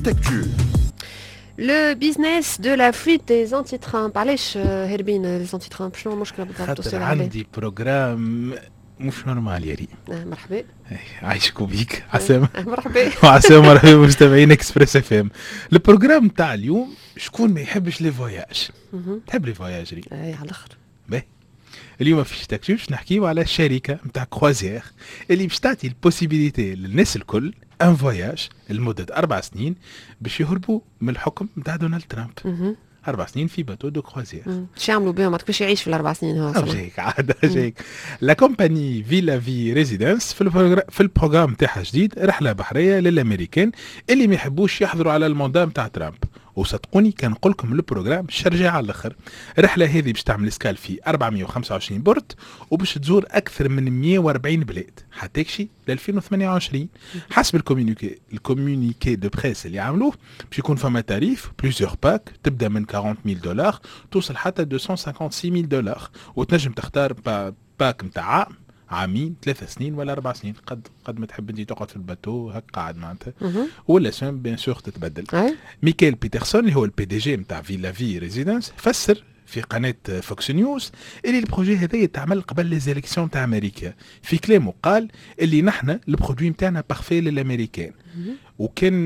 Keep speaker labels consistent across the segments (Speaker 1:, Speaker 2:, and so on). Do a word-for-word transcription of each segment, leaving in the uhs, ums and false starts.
Speaker 1: Fleet Actu.
Speaker 2: Le business de la fuite des antitrains. معليش هربين les antitrains شنو المشكلة بالضبط؟
Speaker 3: خاطر عندي بروجرام مش نورمال يا ريم.
Speaker 2: آه مرحبا.
Speaker 3: عايشكم بيك عسام.
Speaker 2: آه مرحبا.
Speaker 3: وعسام مرحبا مستمعين اكسبريس اف ام. البروجرام تاع اليوم شكون ما يحبش لي فواياج؟ تحب لي فواياج ريم؟
Speaker 2: اي على الاخر.
Speaker 3: باهي. اليوم في تكتشف باش نحكيو على الشركه نتاع كروازير اللي باش تعطي البوسيبيليتي للناس الكل ان فواياج لمده اربع سنين باش يهربوا من الحكم نتاع دونالد ترامب. أربع سنين في باتو دو كروازير.
Speaker 2: شو يعملوا بهم؟ ما تكفيش يعيش في الأربع سنين هو
Speaker 3: أصلا. جايك عادة جايك. لا كومباني فيلا في ريزيدنس في البروغرام في البروغرام تاعها جديد رحلة بحرية للأمريكان اللي ما يحبوش يحضروا على الموندان نتاع ترامب. وصدقوني كان نقول لكم البروغرام شرجع على الاخر. الرحله هذه باش تعمل اسكال في أربعمية وخمسة وعشرين بورت وباش تزور اكثر من مية وأربعين بلاد حتى شي ل ألفين وثمانية وعشرين حسب الكومونيكي الكومونيكي دو بريس اللي عملوه باش يكون فما تاريف بليزيور باك تبدا من أربعين ألف دولار توصل حتى مئتين وخمسة وخمسين ألف دولار وتنجم تختار با باك نتاع عام عامين ثلاثة سنين ولا أربع سنين قد قد ما تحب انت تقعد في الباتو هك قاعد معناتها ولا سون بيان سور تتبدل. ميكيل بيترسون اللي هو البي دي جي نتاع فيلا في ريزيدنس فسر في قناه فوكس نيوز اللي البروجي هذا يتعمل قبل لي زيليكسيون تاع امريكا. في كلامه قال اللي نحن البرودوي نتاعنا بارفي للامريكان وكان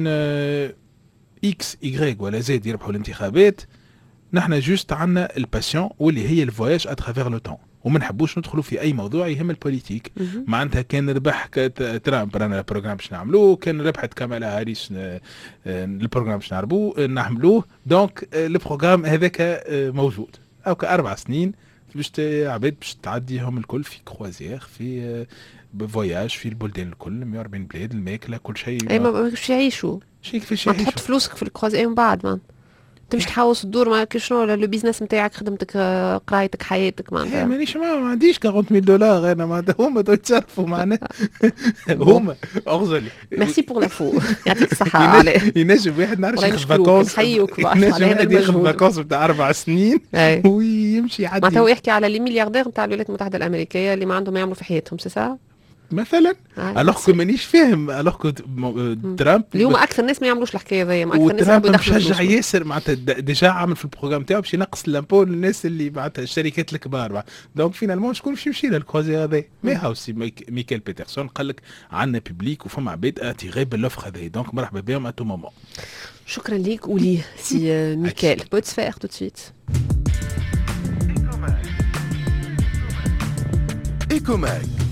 Speaker 3: اكس ايغريك ولا زد يربحوا الانتخابات نحن جوست عندنا الباسيون واللي هي الفواياج اترافير لو طون وما نحبوش ندخلوا في اي موضوع يهم البوليتيك. معناتها كان ربح ترامب رانا البروغرام باش نعملوه كان ربحت كامالا هاريس البروغرام باش نعربوه نعملوه دونك البروغرام هذاك موجود او كاربع سنين باش عباد باش تعديهم الكل في كروازير في فواياج في البلدان الكل مية وأربعين بلاد الماكله كل شيء.
Speaker 2: اي ما باش يعيشوا
Speaker 3: شيء كيفاش
Speaker 2: يعيشوا تحط فلوسك في الكروازير من بعد ما انت مش تحوس تدور معك شنو لو بيزنس نتاعك خدمتك قرايتك حياتك معناتها.
Speaker 3: مانيش ما عنديش أربعين ألف دولار انا معناتها هما يتصرفوا معنا هما اغزلي.
Speaker 2: ميرسي بور لافو يعطيك الصحه علي.
Speaker 3: ينجم واحد نعرف ياخذ فاكونس
Speaker 2: نحييك
Speaker 3: على هذا المجهود فاكونس نتاع اربع سنين ويمشي يعدي.
Speaker 2: معناتها هو يحكي على لي ملياردير نتاع الولايات المتحده الامريكيه اللي ما عندهم ما يعملوا في حياتهم سي سا
Speaker 3: مثلا الوغ مانيش فاهم الوغ ترامب
Speaker 2: اللي هما اكثر ناس ما يعملوش الحكايه هذيا اكثر ناس
Speaker 3: يحبوا يدخلوا مشجع ياسر معناتها ديجا عامل في البروغرام تاعو باش ينقص الامبو للناس اللي معناتها الشركات الكبار دونك فينالمون شكون باش يمشي للكوزي هذا مي هاوسي ميكيل بيترسون قال لك عندنا بيبليك وفما عباد اتيغي بالوفر هذا دونك مرحبا بهم ا تو مومون.
Speaker 2: شكرا ليك ولي سي ميكيل بوتسفير تو سويت.
Speaker 1: إيكوماك